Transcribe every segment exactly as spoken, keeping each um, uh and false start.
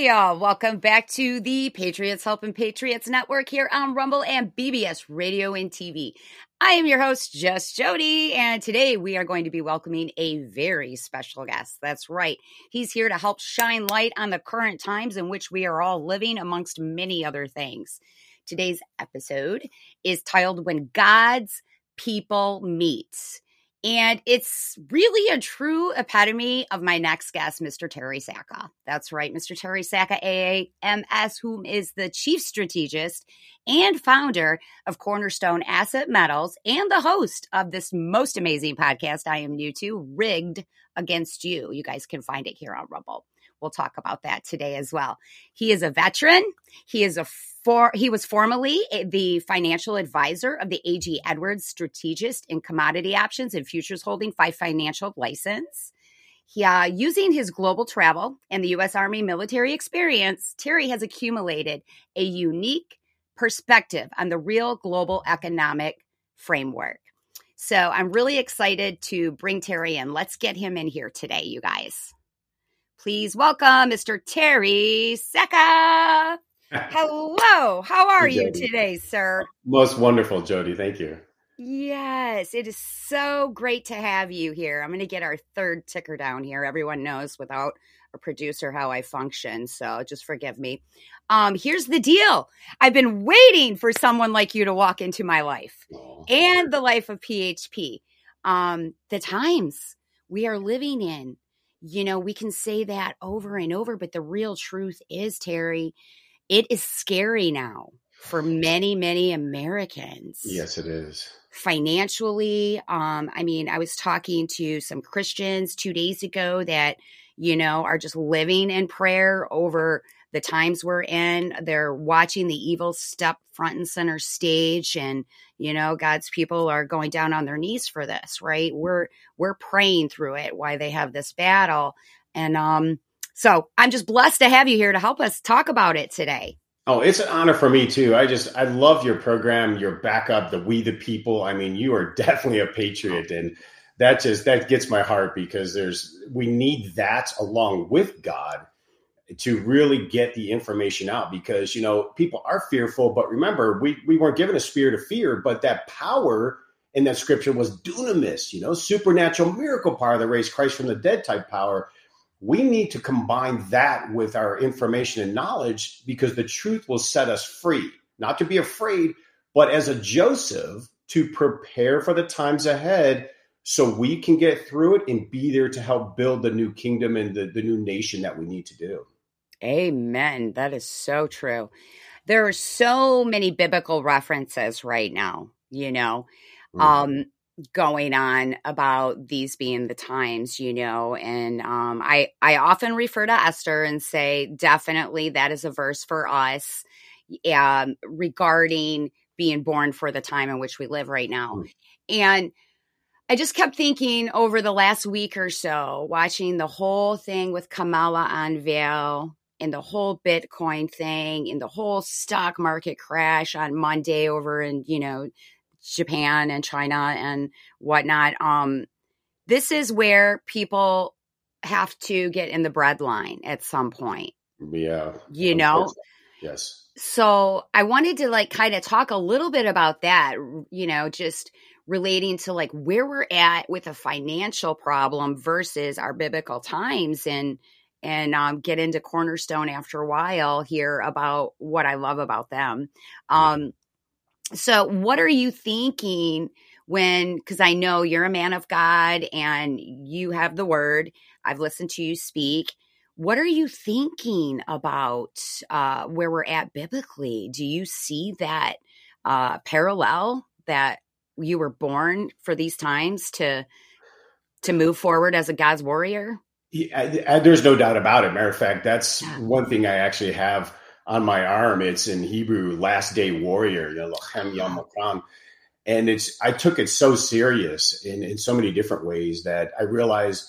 y'all. Welcome back to the Patriots Helping Patriots Network here on Rumble and B B S Radio and T V. I am your host, Just Jody, and today we are going to be welcoming a very special guest. That's right. He's here to help shine light on the current times in which we are all living, amongst many other things. Today's episode is titled When God's People Meet. And it's really a true epitome of my next guest, Mister Terry Sacka. That's right, Mister Terry Sacka, A A M S, whom is the chief strategist and founder of Cornerstone Asset Metals and the host of this most amazing podcast I am new to, Rigged Against You. You guys can find it here on Rumble. We'll talk about that today as well. He is a veteran. He is a for, he was formerly the financial advisor of the A G Edwards Strategist in Commodity Options and Futures Holding by Financial License. He, uh, using his global travel and the U S Army military experience, Terry has accumulated a unique perspective on the real global economic framework. So I'm really excited to bring Terry in. Let's get him in here today, you guys. Please welcome Mister Terry Sacka. Hello. How are you today, sir? Most wonderful, Jody. Thank you. Yes, it is so great to have you here. I'm going to get our third ticker down here. Everyone knows without a producer how I function, so just forgive me. Um, here's the deal. I've been waiting for someone like you to walk into my life oh, and the life of P H P. Um, the times we are living in. You know, we can say that over and over, but the real truth is, Terry, it is scary now for many, many Americans. Yes, it is. Financially. Um, I mean, I was talking to some Christians two days ago that, you know, are just living in prayer over the times we're in. They're watching the evil step front and center stage, and you know, God's people are going down on their knees for this, right? We're we're praying through it while they have this battle. And um, so I'm just blessed to have you here to help us talk about it today. Oh, it's an honor for me too. I just I love your program, your backup, the We the People. I mean, you are definitely a patriot, and that just that gets my heart, because there's we need that along with God to really get the information out, because, you know, people are fearful. But remember, we, we weren't given a spirit of fear, but that power in that scripture was dunamis, you know, supernatural miracle power that raised Christ from the dead type power. We need to combine that with our information and knowledge, because the truth will set us free, not to be afraid, but as a Joseph, to prepare for the times ahead so we can get through it and be there to help build the new kingdom and the, the new nation that we need to do. Amen. That is so true. There are so many biblical references right now, you know, mm-hmm. um, going on about these being the times, you know, and um, I, I often refer to Esther and say, definitely that is a verse for us um, regarding being born for the time in which we live right now. Mm-hmm. And I just kept thinking over the last week or so, watching the whole thing with Kamala unveil, and the whole Bitcoin thing, and the whole stock market crash on Monday over in, you know, Japan and China and whatnot. Um, this is where people have to get in the bread line at some point. Yeah. You know? Yes. So I wanted to like kind of talk a little bit about that, you know, just relating to like where we're at with a financial problem versus our biblical times, and and um, get into Cornerstone after a while here about what I love about them. Um, so what are you thinking when, because I know you're a man of God and you have the word, I've listened to you speak. What are you thinking about uh, where we're at biblically? Do you see that uh, parallel that you were born for these times to to move forward as a God's warrior? Yeah, I, I, there's no doubt about it. Matter of fact, that's one thing I actually have on my arm. It's in Hebrew, last day warrior, you know, Lachem Yom Makram. And it's, I took it so serious in, in so many different ways that I realized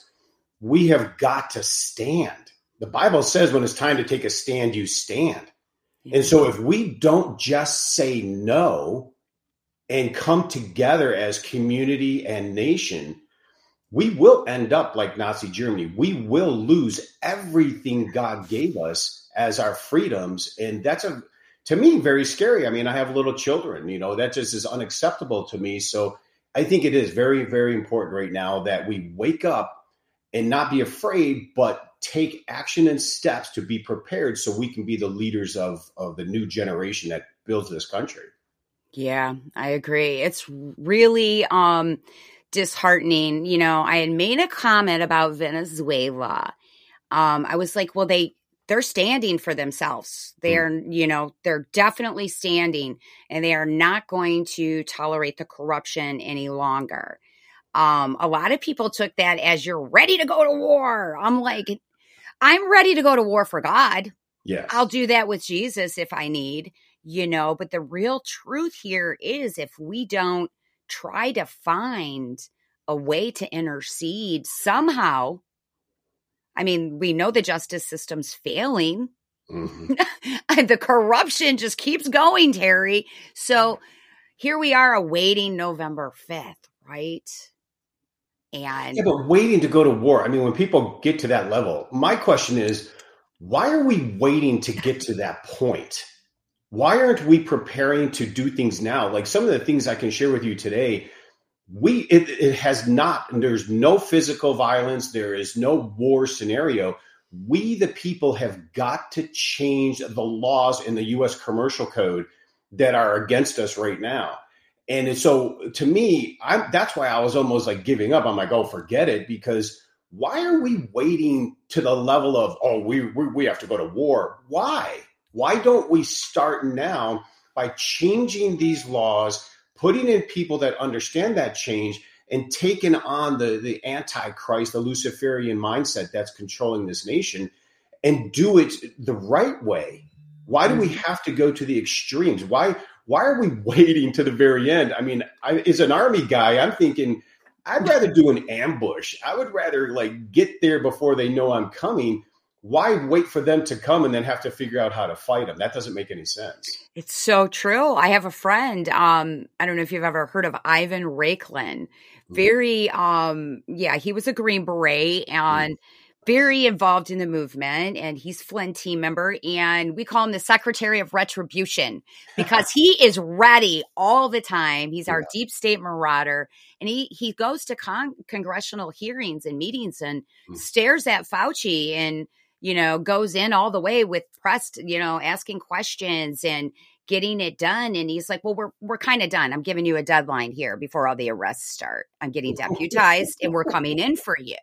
we have got to stand. The Bible says when it's time to take a stand, you stand. Yeah. And so if we don't just say no and come together as community and nation, we will end up like Nazi Germany. We will lose everything God gave us as our freedoms. And that's a, to me, very scary. I mean, I have little children, you know, that just is unacceptable to me. So I think it is very, very important right now that we wake up and not be afraid, but take action and steps to be prepared so we can be the leaders of, of the new generation that builds this country. Yeah, I agree. It's really um, disheartening. You know, I had made a comment about Venezuela. Um, I was like, well, they, they're standing for themselves. They're, mm. you know, they're definitely standing, and they are not going to tolerate the corruption any longer. Um, a lot of people took that as you're ready to go to war. I'm like, I'm ready to go to war for God. Yes. I'll do that with Jesus if I need, you know, but the real truth here is if we don't try to find a way to intercede somehow, I mean, we know the justice system's failing. Mm-hmm. The corruption just keeps going, Terry. So here we are awaiting November fifth, right? And yeah, but waiting to go to war. I mean, when people get to that level, my question is, why are we waiting to get to that point? Why aren't we preparing to do things now? Like some of the things I can share with you today, we it, it has not, there's no physical violence. There is no war scenario. We, the people, have got to change the laws in the U S commercial code that are against us right now. And so to me, I'm, that's why I was almost like giving up. I'm like, oh, forget it. Because why are we waiting to the level of, oh, we, we, we have to go to war? Why? Why don't we start now by changing these laws, putting in people that understand that change, and taking on the, the Antichrist, the Luciferian mindset that's controlling this nation, and do it the right way? Why do we have to go to the extremes? Why why are we waiting to the very end? I mean, I, as an Army guy, I'm thinking I'd rather do an ambush. I would rather like get there before they know I'm coming. Why wait for them to come and then have to figure out how to fight them? That doesn't make any sense. It's so true. I have a friend. Um, I don't know if you've ever heard of Ivan Raiklin. Very, um, yeah, he was a Green Beret and mm. very involved in the movement. And he's Flynn team member. And we call him the Secretary of Retribution because he is ready all the time. He's our yeah. deep state marauder. And he, he goes to con- congressional hearings and meetings and mm. stares at Fauci and, you know, goes in all the way with press, you know, asking questions and getting it done. And he's like, well, we're, we're kind of done. I'm giving you a deadline here before all the arrests start. I'm getting deputized and we're coming in for you.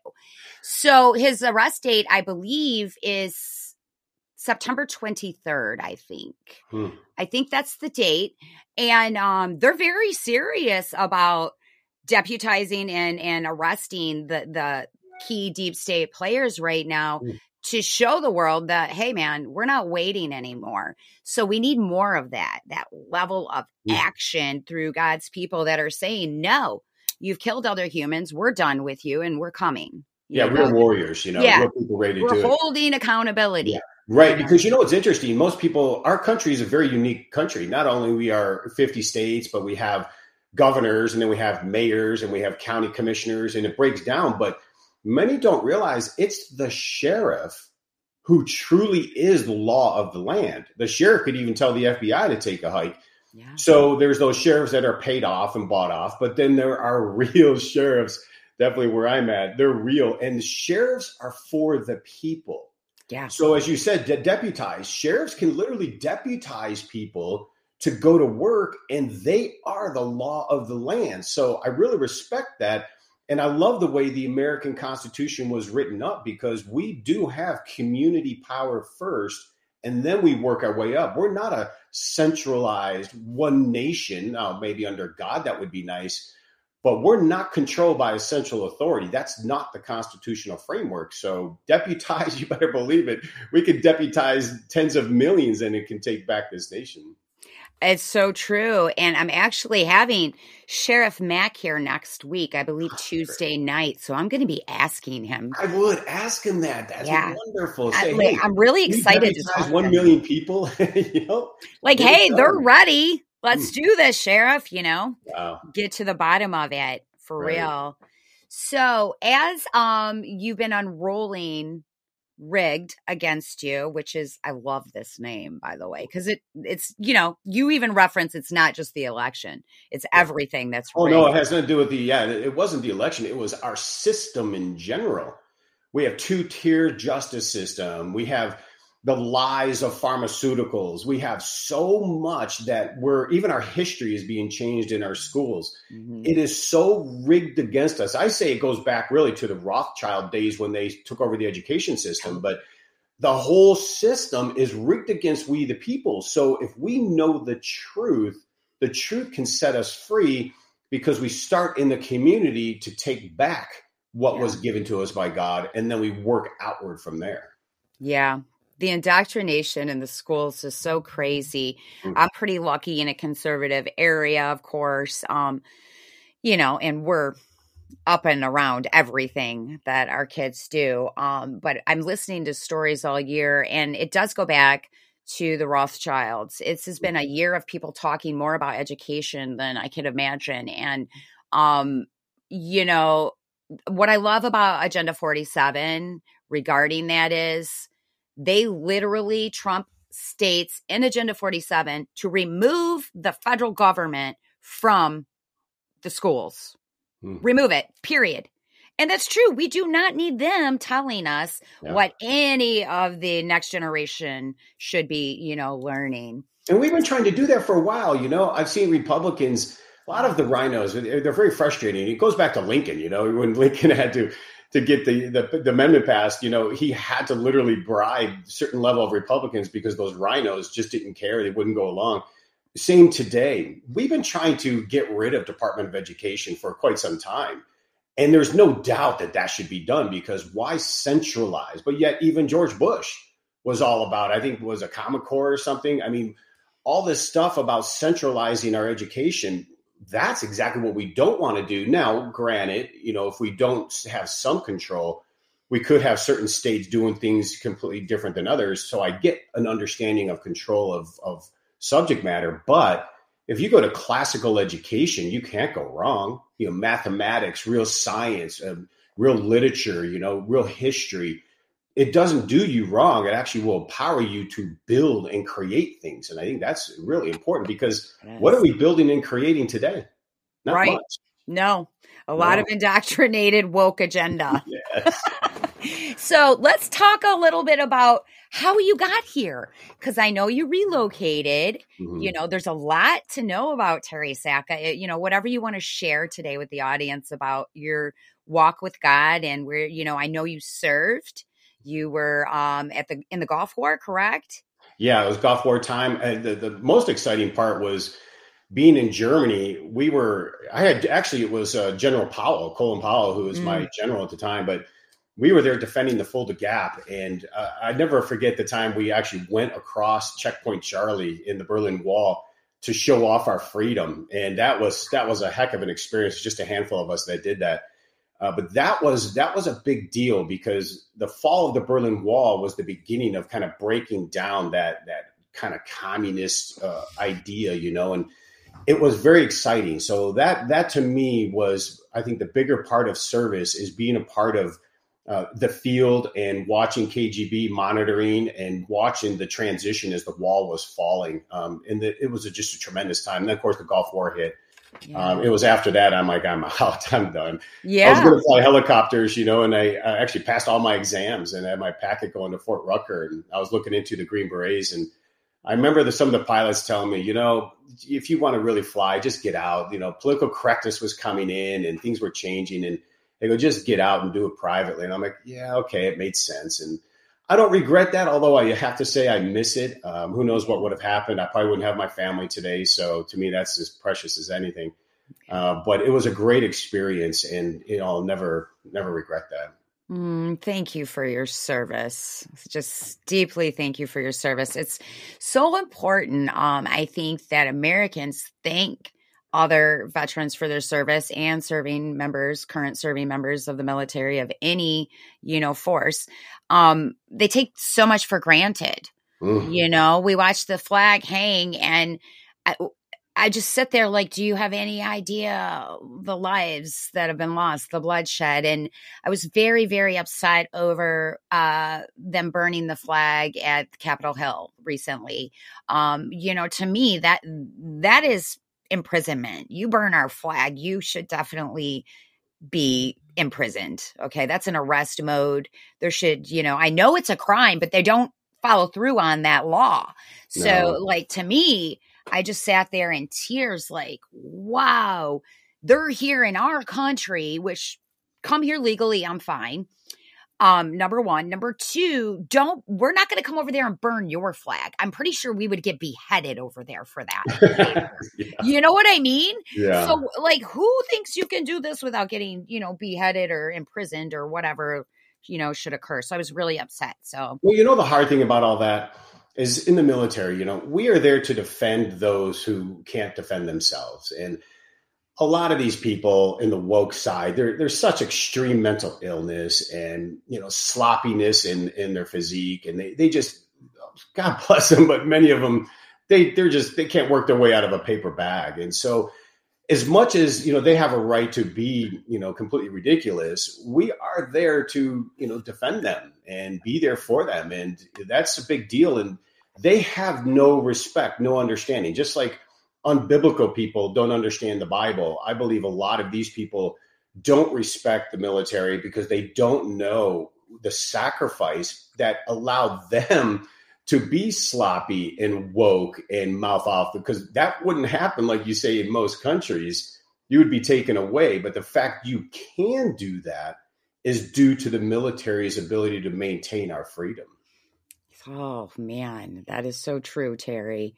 So his arrest date, I believe, is September twenty-third, I think. Hmm. I think that's the date. And um, they're very serious about deputizing and, and arresting the, the key deep state players right now. Hmm. To show the world that, hey, man, we're not waiting anymore. So we need more of that, that level of yeah. action through God's people that are saying, no, you've killed other humans. We're done with you and we're coming. Yeah, know? Real warriors, you know, yeah. real people ready to we're do it. We're holding accountability. Yeah. Right, because you know what's interesting? Most people, our country is a very unique country. Not only we are fifty states, but we have governors and then we have mayors and we have county commissioners and it breaks down. But many don't realize it's the sheriff who truly is the law of the land. The sheriff could even tell the F B I to take a hike. Yeah. So there's those sheriffs that are paid off and bought off, but then there are real sheriffs, definitely where I'm at. They're real. And the sheriffs are for the people. Yeah. So as you said, de- deputize. Sheriffs can literally deputize people to go to work, and they are the law of the land. So I really respect that. And I love the way the American Constitution was written up because we do have community power first, and then we work our way up. We're not a centralized one nation. Oh, maybe under God, that would be nice. But we're not controlled by a central authority. That's not the constitutional framework. So deputize, you better believe it. We could deputize tens of millions and it can take back this nation. It's so true. And I'm actually having Sheriff Mack here next week, I believe oh, Tuesday great. night. So I'm going to be asking him. I would ask him that. That's yeah. wonderful. Say, I, hey, I'm really excited to talk one million people. you know, like, hey, they're ready. Let's mm. do this, Sheriff, you know, wow. get to the bottom of it for right. real. So as um you've been unrolling rigged against you, which is, I love this name, by the way, because it it's, you know, you even reference it's not just the election, it's everything that's Oh, rigged. no, it has nothing to do with the, yeah, it wasn't the election. It was our system in general. We have two-tier justice system. We have the lies of pharmaceuticals. We have so much that we're, even our history is being changed in our schools. Mm-hmm. It is so rigged against us. I say it goes back really to the Rothschild days when they took over the education system, but the whole system is rigged against we the people. So if we know the truth, the truth can set us free because we start in the community to take back what yeah. was given to us by God, and then we work outward from there. Yeah. The indoctrination in the schools is so crazy. Mm-hmm. I'm pretty lucky in a conservative area, of course, um, you know, and we're up and around everything that our kids do. Um, but I'm listening to stories all year, and it does go back to the Rothschilds. It's has been a year of people talking more about education than I could imagine. And, um, you know, what I love about Agenda forty-seven regarding that is, they literally, Trump states in Agenda forty-seven to remove the federal government from the schools. Mm. Remove it, period. And that's true. We do not need them telling us yeah. what any of the next generation should be, you know, learning. And we've been trying to do that for a while. You know, I've seen Republicans, a lot of the rhinos, they're very frustrating. It goes back to Lincoln, you know, when Lincoln had to to get the, the, the amendment passed, you know, he had to literally bribe a certain level of Republicans because those rhinos just didn't care. They wouldn't go along. Same today. We've been trying to get rid of Department of Education for quite some time. And there's no doubt that that should be done because why centralize? But yet even George Bush was all about, I think it was a Common Core or something. I mean, all this stuff about centralizing our education, that's exactly what we don't want to do. Now, granted, you know, if we don't have some control, we could have certain states doing things completely different than others. So I get an understanding of control of, of subject matter. But if you go to classical education, you can't go wrong. You know, mathematics, real science, uh, real literature, you know, real history. It doesn't do you wrong. It actually will empower you to build and create things. And I think that's really important because yes. what are we building and creating today? Not right. much. No, a no. lot of indoctrinated woke agenda. Yes. So let's talk a little bit about how you got here. Because I know you relocated. Mm-hmm. You know, there's a lot to know about Terry Sacka. You know, whatever you want to share today with the audience about your walk with God and where, you know, I know you served. You were um, at the in the Gulf War, correct? Yeah, it was Gulf War time. And the, the most exciting part was being in Germany. We were, I had actually, it was uh, General Powell, Colin Powell, who was mm. my general at the time, but we were there defending the Fulda Gap. And uh, I never forget the time we actually went across Checkpoint Charlie in the Berlin Wall to show off our freedom. And that was, that was a heck of an experience. Just a handful of us that did that. Uh, but that was that was a big deal because the fall of the Berlin Wall was the beginning of kind of breaking down that that kind of communist uh, idea, you know, and it was very exciting. So that that to me was, I think, the bigger part of service is being a part of uh, the field and watching K G B monitoring and watching the transition as the wall was falling. Um, and the, it was a, just a tremendous time. And then, of course, the Gulf War hit. Yeah. Um, it was after that, I'm like, I'm out, I'm done. Yeah. I was going to fly helicopters, you know, and I, I actually passed all my exams and had my packet going to Fort Rucker. And I was looking into the Green Berets. And I remember the, some of the pilots telling me, you know, if you want to really fly, just get out. You know, political correctness was coming in and things were changing. And they go, just get out and do it privately. And I'm like, yeah, okay, it made sense. And I don't regret that, although I have to say I miss it. Um, who knows what would have happened? I probably wouldn't have my family today. So to me, that's as precious as anything. Uh, but it was a great experience, and you know, I'll never, never regret that. Mm, thank you for your service. Just deeply thank you for your service. It's so important. Um, I think that Americans thank other veterans for their service and serving members, current serving members of the military of any, you know, force. Um, they take so much for granted. Mm-hmm. You know, we watch the flag hang and I, I just sit there like, do you have any idea the lives that have been lost, the bloodshed? And I was very, very upset over uh, them burning the flag at Capitol Hill recently. Um, you know, to me, that that is imprisonment. You burn our flag, you should definitely be imprisoned. Okay, that's an arrest mode. There should, you know, I know it's a crime, but they don't follow through on that law. So, no. like, to me, I just sat there in tears like, wow, they're here in our country, which come here legally, I'm fine. Um, number one. Number two, don't, we're not going to come over there and burn your flag. I'm pretty sure we would get beheaded over there for that. yeah. You know what I mean? Yeah. So, like, who thinks you can do this without getting, you know, beheaded or imprisoned or whatever, you know, should occur? So I was really upset. So, well, you know, the hard thing about all that is in the military, you know, we are there to defend those who can't defend themselves. And a lot of these people in the woke side, there, there's such extreme mental illness and, you know, sloppiness in, in their physique. And they, they just, God bless them, but many of them, they, they're just, they can't work their way out of a paper bag. And so as much as, you know, they have a right to be, you know, completely ridiculous, we are there to, you know, defend them and be there for them. And that's a big deal. And they have no respect, no understanding, just like unbiblical people don't understand the Bible. I believe a lot of these people don't respect the military because they don't know the sacrifice that allowed them to be sloppy and woke and mouth off, because that wouldn't happen, like you say, in most countries. You would be taken away. But the fact you can do that is due to the military's ability to maintain our freedom. Oh, man, that is so true, Terry.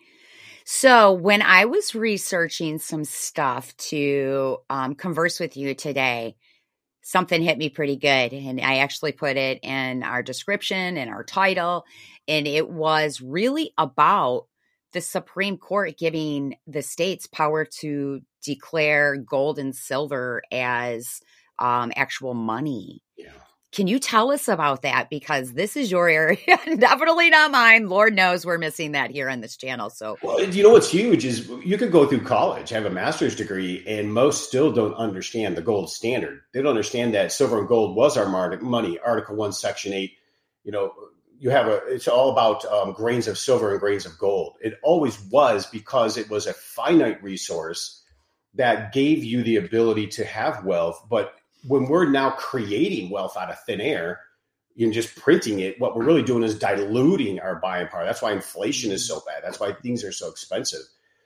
So when I was researching some stuff to um, converse with you today, something hit me pretty good. And I actually put it in our description and our title. And it was really about the Supreme Court giving the states power to declare gold and silver as um, actual money. Yeah. Can you tell us about that? Because this is your area, definitely not mine. Lord knows we're missing that here on this channel. So, well, you know what's huge is you could go through college, have a master's degree, and most still don't understand the gold standard. They don't understand that silver and gold was our money. Article One, Section Eight. You know, you have a. It's all about um, grains of silver and grains of gold. It always was, because it was a finite resource that gave you the ability to have wealth, but when we're now creating wealth out of thin air and just printing it, what we're really doing is diluting our buying power. That's why inflation is so bad. That's why things are so expensive.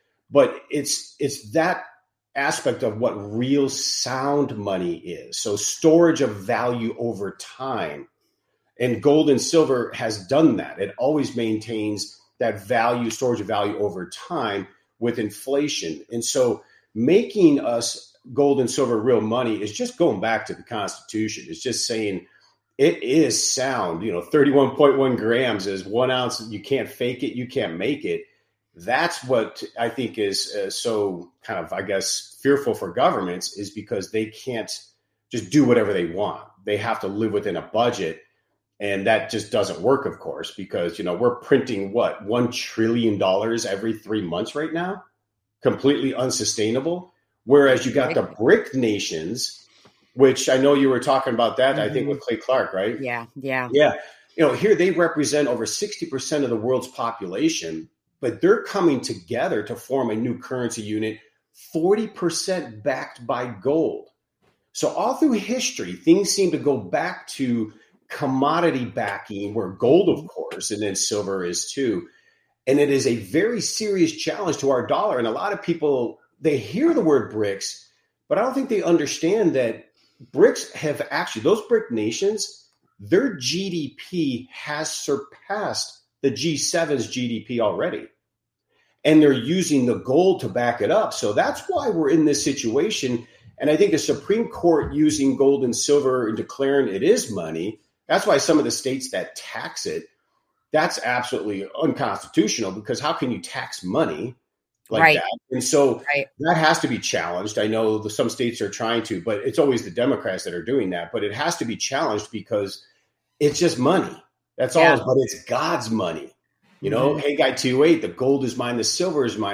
But it's it's that aspect of what real sound money is. So storage of value over time. And gold and silver has done that. It always maintains that value, storage of value over time with inflation. And so making us gold and silver real money is just going back to the Constitution. It's just saying it is sound. You know, thirty-one point one grams is one ounce. You can't fake it. You can't make it. That's what I think is uh, so kind of, I guess, fearful for governments, is because they can't just do whatever they want. They have to live within a budget. And that just doesn't work, of course, because, you know, we're printing what, one trillion dollars every three months right now, completely unsustainable. Whereas you got the BRIC nations, which I know you were talking about that, mm-hmm. I think with Clay Clark, right? Yeah, yeah. Yeah. You know, here they represent over sixty percent of the world's population, but they're coming together to form a new currency unit, forty percent backed by gold. So all through history, things seem to go back to commodity backing, where gold, of course, and then silver is too. And it is a very serious challenge to our dollar. And a lot of people, they hear the word BRICS, but I don't think they understand that BRICS have actually, those BRIC nations, their G D P has surpassed the G seven's G D P already. And they're using the gold to back it up. So that's why we're in this situation. And I think the Supreme Court using gold and silver and declaring it is money, that's why some of the states that tax it, that's absolutely unconstitutional, because how can you tax money like right. that? And so right. that has to be challenged. I know the, some states are trying to, but it's always the Democrats that are doing that. But it has to be challenged because it's just money. That's yeah. all. But it's God's money. You know, mm-hmm. Haggai two eight, the gold is mine, the silver is mine.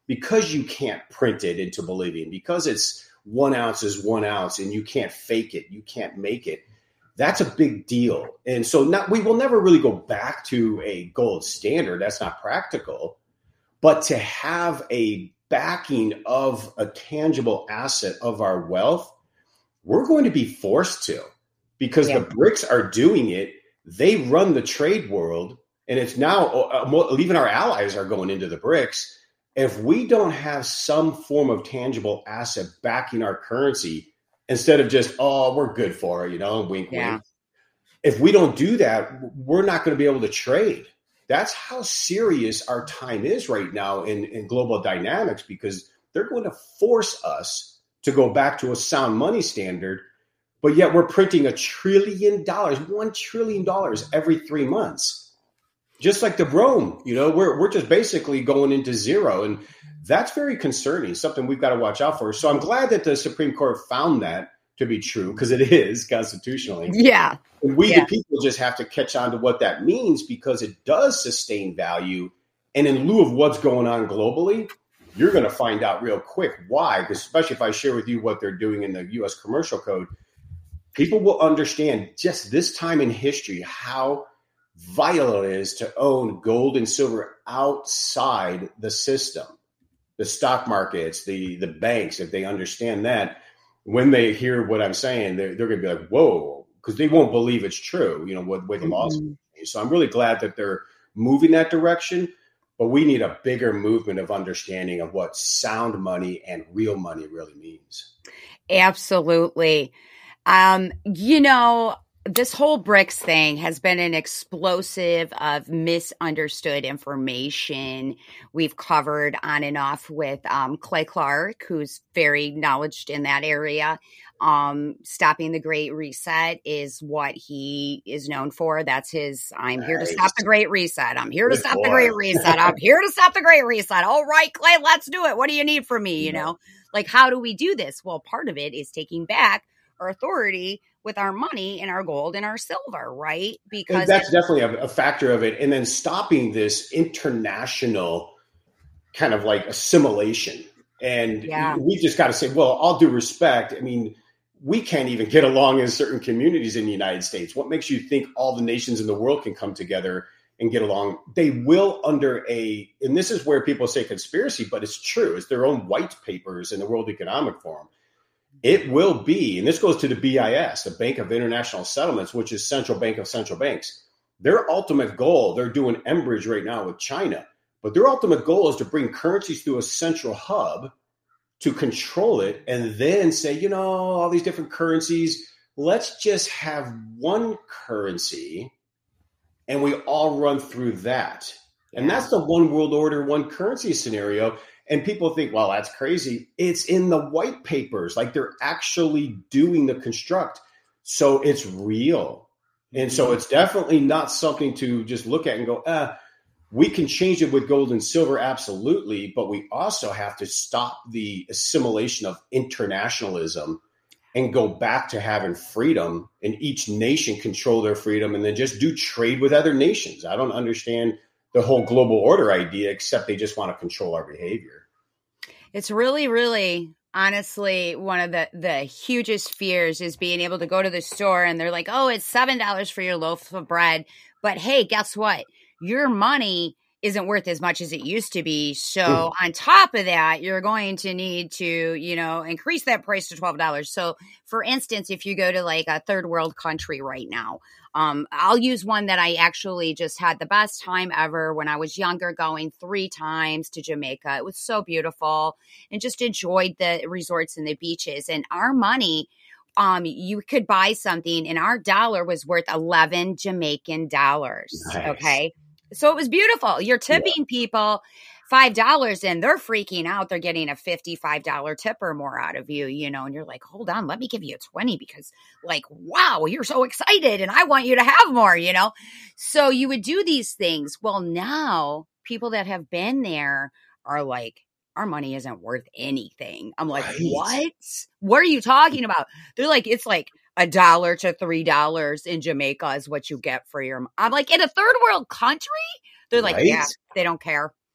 because you can't print it into Bolivian, because it's one ounce is one ounce and you can't fake it, you can't make it. That's a big deal. And so not, we will never really go back to a gold standard. That's not practical. But to have a backing of a tangible asset of our wealth, we're going to be forced to, because yeah. the BRICS are doing it. They run the trade world, and it's now uh, even our allies are going into the BRICS. If we don't have some form of tangible asset backing our currency, instead of just, oh, we're good for it, you know, wink, yeah. wink. If we don't do that, we're not going to be able to trade. That's how serious our time is right now in, in global dynamics, because they're going to force us to go back to a sound money standard. But yet we're printing a trillion dollars, one trillion dollars every three months, just like the Rome. You know, we're we're just basically going into zero, and that's very concerning. Something we've got to watch out for. So I'm glad that the Supreme Court found that to be true, because it is constitutionally. Yeah. And we, yeah. the people, just have to catch on to what that means, because it does sustain value. And in lieu of what's going on globally, you're going to find out real quick why, because especially if I share with you what they're doing in the U S Commercial Code, people will understand just this time in history how vital it is to own gold and silver outside the system, the stock markets, the, the banks. If they understand that, when they hear what I'm saying, they're, they're going to be like, whoa, because they won't believe it's true, you know, what way the laws. Mm-hmm. So I'm really glad that they're moving that direction, but we need a bigger movement of understanding of what sound money and real money really means. Absolutely. Um, you know, this whole BRICS thing has been an explosive of misunderstood information we've covered on and off with um, Clay Clark, who's very knowledgeable in that area. Um, stopping the Great Reset is what he is known for. That's his, I'm nice. Here to stop the Great Reset. I'm here to Good stop boy. the Great Reset. I'm here to stop the Great Reset. All right, Clay, let's do it. What do you need from me? You yeah. know, like, how do we do this? Well, part of it is taking back our authority with our money and our gold and our silver, right? Because and that's definitely a, a factor of it. And then stopping this international kind of like assimilation. And yeah. we just got to say, well, all due respect, I mean, we can't even get along in certain communities in the United States. What makes you think all the nations in the world can come together and get along? They will under a, and this is where people say conspiracy, but it's true. It's their own white papers in the World Economic Forum. It will be, and this goes to the B I S, the Bank of International Settlements, which is central bank of central banks. Their ultimate goal, they're doing Enbridge right now with China, but their ultimate goal is to bring currencies through a central hub to control it and then say, you know, all these different currencies, let's just have one currency and we all run through that. Yeah. And that's the one world order, one currency scenario. And people think, well, that's crazy. It's in the white papers. Like, they're actually doing the construct. So it's real. And so it's definitely not something to just look at and go, ah, we can change it with gold and silver. Absolutely. But we also have to stop the assimilation of internationalism and go back to having freedom, and each nation control their freedom and then just do trade with other nations. I don't understand the whole global order idea, except they just want to control our behavior. It's really, really, honestly, one of the, the hugest fears is being able to go to the store and they're like, oh, it's seven dollars for your loaf of bread. But hey, guess what? Your money isn't worth as much as it used to be. So mm. on top of that, you're going to need to, you know, increase that price to twelve dollars. So for instance, if you go to like a third world country right now, um, I'll use one that I actually just had the best time ever when I was younger, going three times to Jamaica. It was so beautiful and just enjoyed the resorts and the beaches. And our money, um, you could buy something and our dollar was worth eleven Jamaican dollars. Nice. Okay. So it was beautiful. You're tipping yeah. people five dollars and they're freaking out. They're getting a fifty-five dollars tip or more out of you, you know, and you're like, hold on, let me give you a twenty because like, wow, you're so excited and I want you to have more, you know? So you would do these things. Well, now people that have been there are like, our money isn't worth anything. I'm like, right. what? What are you talking about? They're like, it's like a dollar to three dollars in Jamaica is what you get for your. I'm like, in a third world country? They're like, right. yeah, they don't care.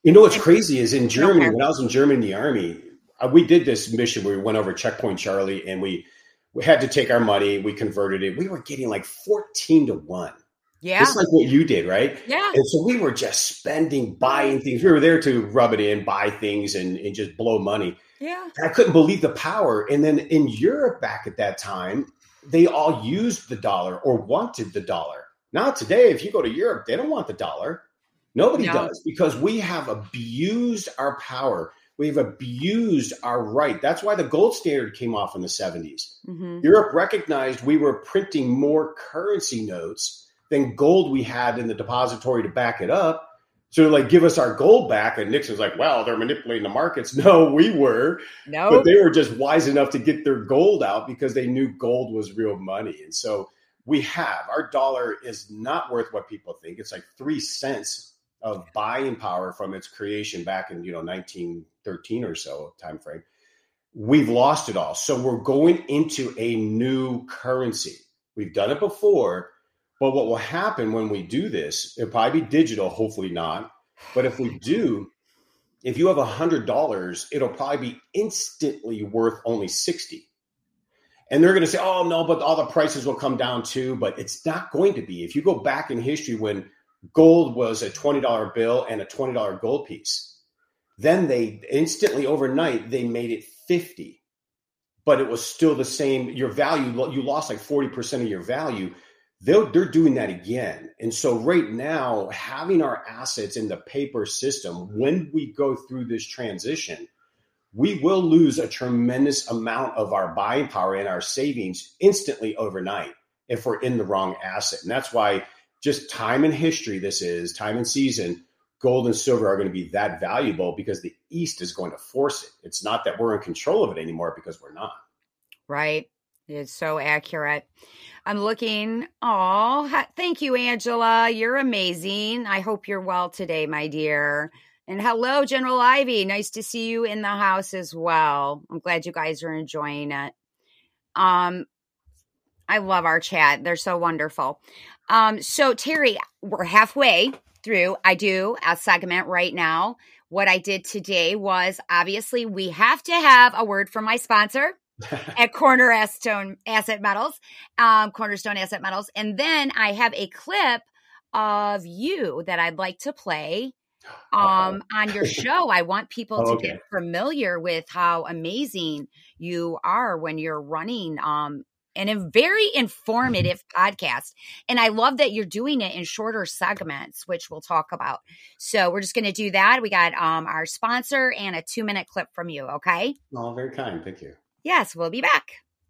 You know what's crazy is in Germany, when I was in Germany in the Army, uh, we did this mission where we went over Checkpoint Charlie and we, we had to take our money. We converted it. We were getting like fourteen to one. Yeah. Just like what you did, right? Yeah. And so we were just spending, buying things. We were there to rub it in, buy things, and, and just blow money. Yeah. And I couldn't believe the power. And then in Europe back at that time, they all used the dollar or wanted the dollar. Now today, if you go to Europe, they don't want the dollar. Nobody no. does, because we have abused our power. We've abused our right. That's why the gold standard came off in the seventies. Mm-hmm. Europe recognized we were printing more currency notes than gold we had in the depository to back it up. So like, give us our gold back. And Nixon's like, well, they're manipulating the markets. No, we were. No. But they were just wise enough to get their gold out because they knew gold was real money. And so we have, our dollar is not worth what people think. It's like three cents of buying power from its creation back in, you know, nineteen thirteen or so time frame. We've lost it all. So we're going into a new currency. We've done it before, but what will happen when we do this, it'll probably be digital, hopefully not. But if we do, if you have a hundred dollars, it'll probably be instantly worth only sixty. And they're going to say, oh no, but all the prices will come down too. But it's not going to be. If you go back in history when gold was a twenty dollar bill and a twenty dollar gold piece, then they instantly overnight, they made it fifty, but it was still the same. Your value, you lost like forty percent of your value. They're, they're doing that again. And so right now, having our assets in the paper system, when we go through this transition, we will lose a tremendous amount of our buying power and our savings instantly overnight if we're in the wrong asset. And that's why just time and history, this is time and season, gold and silver are going to be that valuable because the East is going to force it. It's not that we're in control of it anymore, because we're not. Right. It's so accurate. I'm looking. Oh, thank you, Angela. You're amazing. I hope you're well today, my dear. And hello, General Ivy. Nice to see you in the house as well. I'm glad you guys are enjoying it. Um, I love our chat. They're so wonderful. Um, so Terry, we're halfway through. I do a segment right now. What I did today was, obviously we have to have a word from my sponsor at Cornerstone Asset Metals, um, Cornerstone Asset Metals. And then I have a clip of you that I'd like to play um, on your show. I want people oh, to okay. get familiar with how amazing you are when you're running um, and a very informative podcast. And I love that you're doing it in shorter segments, which we'll talk about. So we're just going to do that. We got um, our sponsor and a two minute clip from you. Okay. Oh, very kind. Thank you. Yes, we'll be back.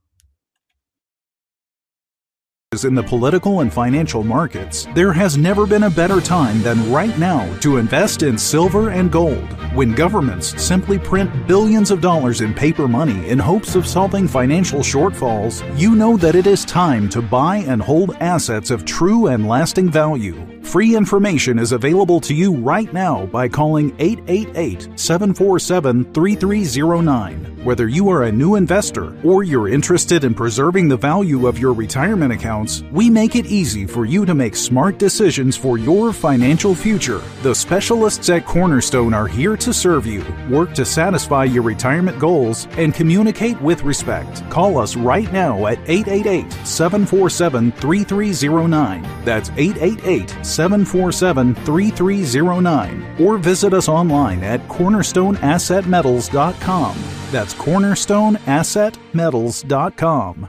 In the political and financial markets, there has never been a better time than right now to invest in silver and gold. When governments simply print billions of dollars in paper money in hopes of solving financial shortfalls, you know that it is time to buy and hold assets of true and lasting value. Free information is available to you right now by calling eight eight eight, seven four seven, three three zero nine. Whether you are a new investor or you're interested in preserving the value of your retirement accounts, we make it easy for you to make smart decisions for your financial future. The specialists at Cornerstone are here to serve you, work to satisfy your retirement goals, and communicate with respect. Call us right now at eight eight eight, seven four seven, three three zero nine. That's eight eight eight, seven four seven, three three zero nine. Or visit us online at cornerstone asset metals dot com. That's cornerstone asset metals dot com.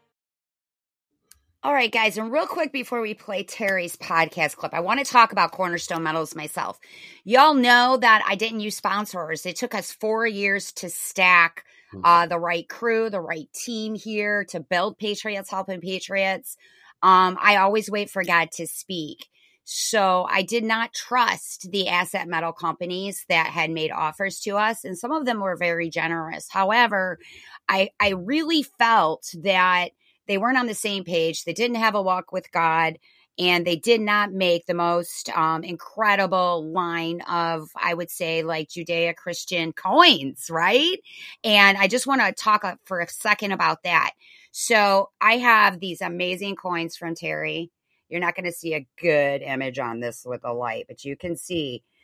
All right, guys, and real quick before we play Terry's podcast clip, I want to talk about Cornerstone Metals myself. Y'all know that I didn't use sponsors. It took us four years to stack uh, the right crew, the right team here to build Patriots Helping Patriots. Um, I always wait for God to speak. So I did not trust the asset metal companies that had made offers to us, and some of them were very generous. However, I, I really felt that they weren't on the same page. They didn't have a walk with God, and they did not make the most um, incredible line of, I would say, like Judeo-Christian coins, right? And I just want to talk for a second about that. So I have these amazing coins from Terry. You're not going to see a good image on this with a light, but you can see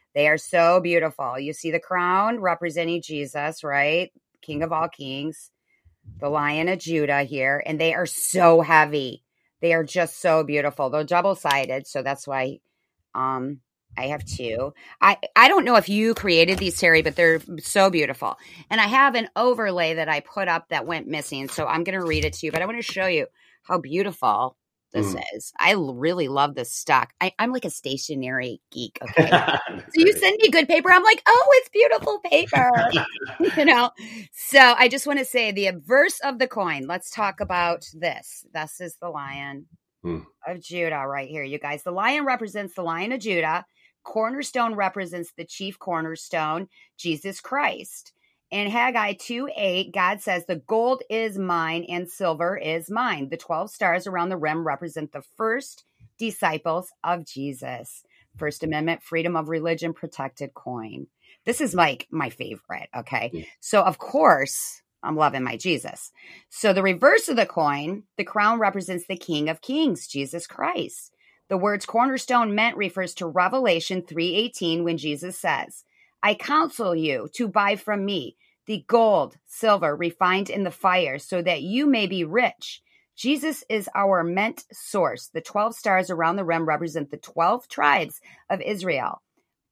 They are so beautiful. You see the crown representing Jesus, right? King of all kings, the Lion of Judah here, and they are so heavy. They are just so beautiful. They're double-sided, so that's why um, I have two. I, I don't know if you created these, Terry, but they're so beautiful. And I have an overlay that I put up that went missing, so I'm going to read it to you, but I want to show you how beautiful this mm. is. I really love this stock. I, I'm like a stationery geek. Okay. So you send me good paper. I'm like, oh, it's beautiful paper, you know? So I just want to say the verse of the coin. Let's talk about this. This is the Lion mm. of Judah right here, you guys. The lion represents the Lion of Judah. Cornerstone represents the chief cornerstone, Jesus Christ. In Haggai two eight, God says, the gold is mine and silver is mine. The twelve stars around the rim represent the first disciples of Jesus. First Amendment, freedom of religion, protected coin. This is like my favorite, okay? Yeah. So, of course, I'm loving my Jesus. So the reverse of the coin, the crown represents the King of Kings, Jesus Christ. The words cornerstone meant refers to Revelation three eighteen when Jesus says, I counsel you to buy from me the gold, silver refined in the fire so that you may be rich. Jesus is our meant source. The twelve stars around the rim represent the twelve tribes of Israel.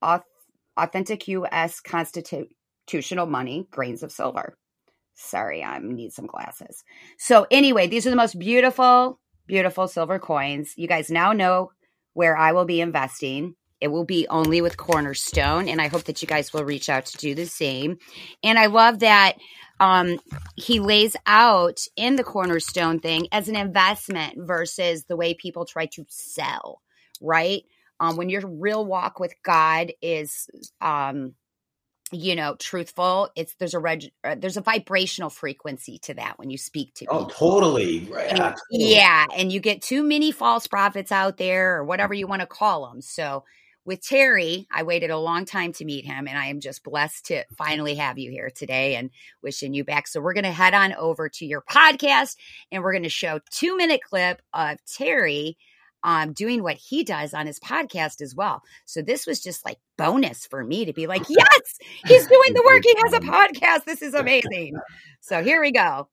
Authentic U S constitutional money, grains of silver. Sorry, I need some glasses. So anyway, these are the most beautiful, beautiful silver coins. You guys now know where I will be investing. It will be only with Cornerstone, and I hope that you guys will reach out to do the same. And I love that um, he lays out in the Cornerstone thing as an investment versus the way people try to sell, right? Um, when your real walk with God is, um, you know, truthful, it's there's a reg, uh, there's a vibrational frequency to that when you speak to people. Oh, totally. Right. And, yeah, and you get too many false prophets out there, or whatever you want to call them. So with Terry, I waited a long time to meet him, and I am just blessed to finally have you here today and wishing you back. So we're going to head on over to your podcast, and we're going to show two-minute clip of Terry um, doing what he does on his podcast as well. So this was just like bonus for me to be like, yes, he's doing the work. He has a podcast. This is amazing. So here we go.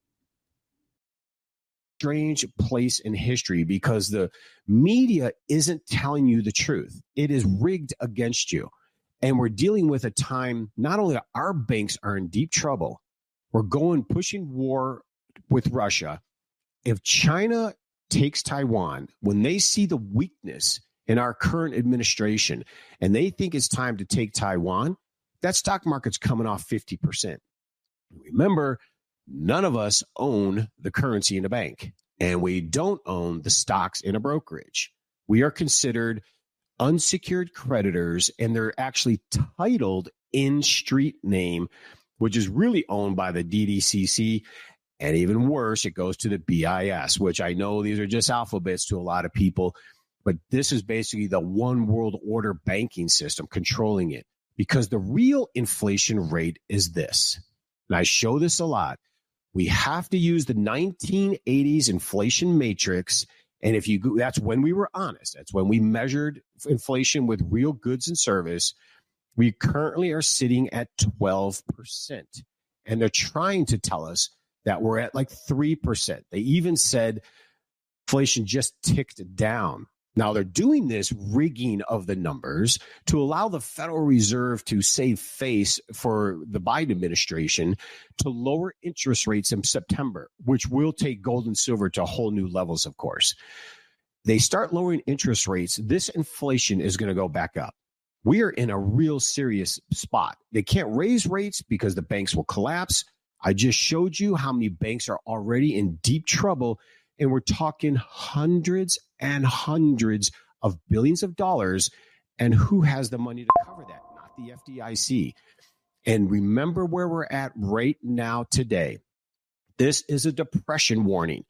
Strange place in history because the media isn't telling you the truth. It is rigged against you. And we're dealing with a time, not only our banks are in deep trouble, we're going pushing war with Russia. If China takes Taiwan, when they see the weakness in our current administration and they think it's time to take Taiwan, that stock market's coming off fifty percent. Remember, none of us own the currency in a bank, and we don't own the stocks in a brokerage. We are considered unsecured creditors, and they're actually titled in street name, which is really owned by the D D C C. And even worse, it goes to the B I S, which I know these are just alphabets to a lot of people, but this is basically the one world order banking system controlling it, because the real inflation rate is this. And I show this a lot. We have to use the nineteen eighties inflation matrix. And if you go, that's when we were honest. That's when we measured inflation with real goods and service. We currently are sitting at twelve percent. And they're trying to tell us that we're at like three percent. They even said inflation just ticked down. Now, they're doing this rigging of the numbers to allow the Federal Reserve to save face for the Biden administration to lower interest rates in September, which will take gold and silver to whole new levels, of course. They start lowering interest rates, this inflation is going to go back up. We are in a real serious spot. They can't raise rates because the banks will collapse. I just showed you how many banks are already in deep trouble. And we're talking hundreds and hundreds of billions of dollars. And who has the money to cover that? Not the F D I C. And remember where we're at right now today. This is a depression warning.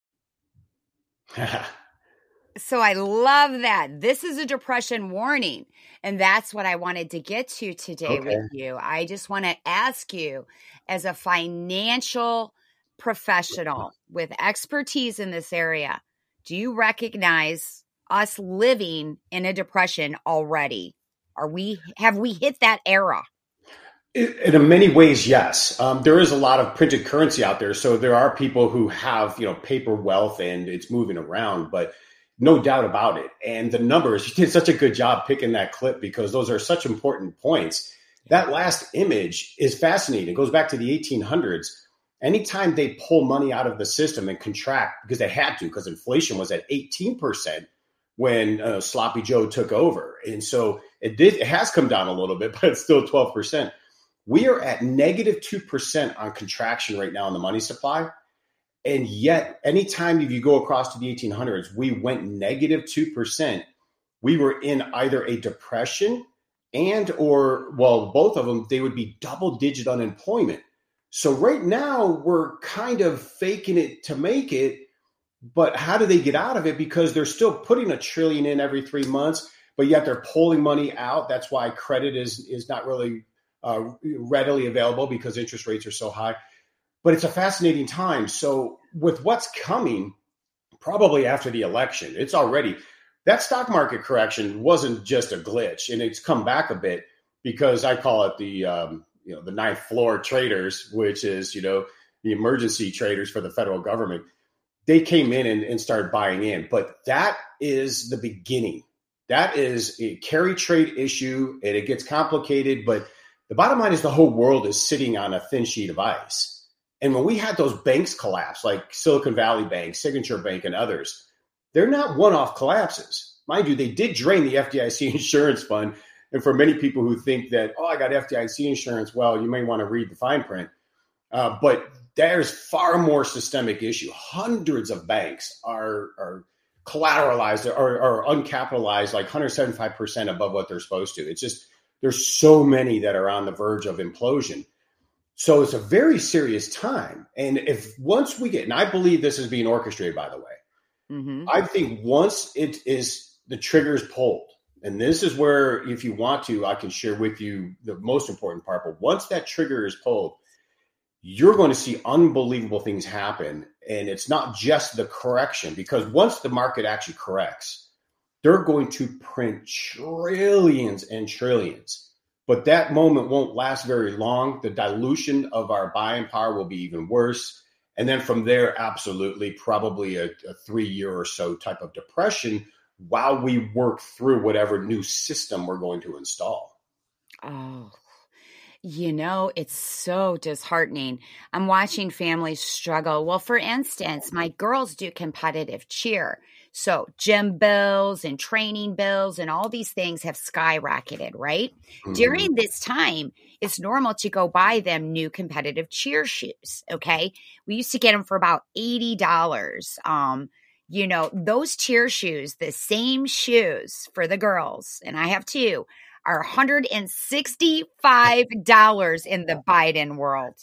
So I love that. This is a depression warning. And that's what I wanted to get to today okay. with you. I just want to ask you, as a financial professional with expertise in this area, do you recognize us living in a depression already? Are we, have we hit that era? In many ways, yes. Um, there is a lot of printed currency out there. So there are people who have, you know, paper wealth and it's moving around, but no doubt about it. And the numbers, you did such a good job picking that clip because those are such important points. That last image is fascinating. It goes back to the eighteen hundreds. Anytime they pull money out of the system and contract, because they had to, because inflation was at eighteen percent when uh, Sloppy Joe took over. And so it did, it has come down a little bit, but it's still twelve percent. We are at negative two percent on contraction right now in the money supply. And yet, anytime if you go across to the eighteen hundreds, we went negative two percent. We were in either a depression and or, well, both of them, they would be double digit unemployment. So right now, we're kind of faking it to make it. But how do they get out of it? Because they're still putting a trillion in every three months, but yet they're pulling money out. That's why credit is, is not really Uh, readily available because interest rates are so high. But it's a fascinating time. So with what's coming, probably after the election, it's already, that stock market correction wasn't just a glitch, and it's come back a bit because I call it the, um, you know, the ninth floor traders, which is, you know, the emergency traders for the federal government. They came in and, and started buying in, but that is the beginning. That is a carry trade issue, and it gets complicated, but the bottom line is the whole world is sitting on a thin sheet of ice. And when we had those banks collapse, like Silicon Valley Bank, Signature Bank, and others, they're not one-off collapses. Mind you, they did drain the F D I C insurance fund. And for many people who think that, oh, I got F D I C insurance, well, you may want to read the fine print. Uh, but there's far more systemic issue. Hundreds of banks are, are collateralized or, or uncapitalized, like one hundred seventy-five percent above what they're supposed to. It's just, there's so many that are on the verge of implosion. So it's a very serious time. And if once we get, and I believe this is being orchestrated, by the way, mm-hmm. I think once it is, the trigger is pulled, and this is where, if you want to, I can share with you the most important part, but once that trigger is pulled, you're going to see unbelievable things happen. And it's not just the correction, because once the market actually corrects, they're going to print trillions and trillions. But that moment won't last very long. The dilution of our buying power will be even worse. And then from there, absolutely, probably a, a three-year or so type of depression while we work through whatever new system we're going to install. Oh, you know, it's so disheartening. I'm watching families struggle. Well, for instance, my girls do competitive cheer. So gym bills and training bills and all these things have skyrocketed, right? Mm-hmm. During this time, it's normal to go buy them new competitive cheer shoes, okay? We used to get them for about eighty dollars. Um, you know, those cheer shoes, the same shoes for the girls, and I have two, are one hundred sixty-five dollars in the Biden world.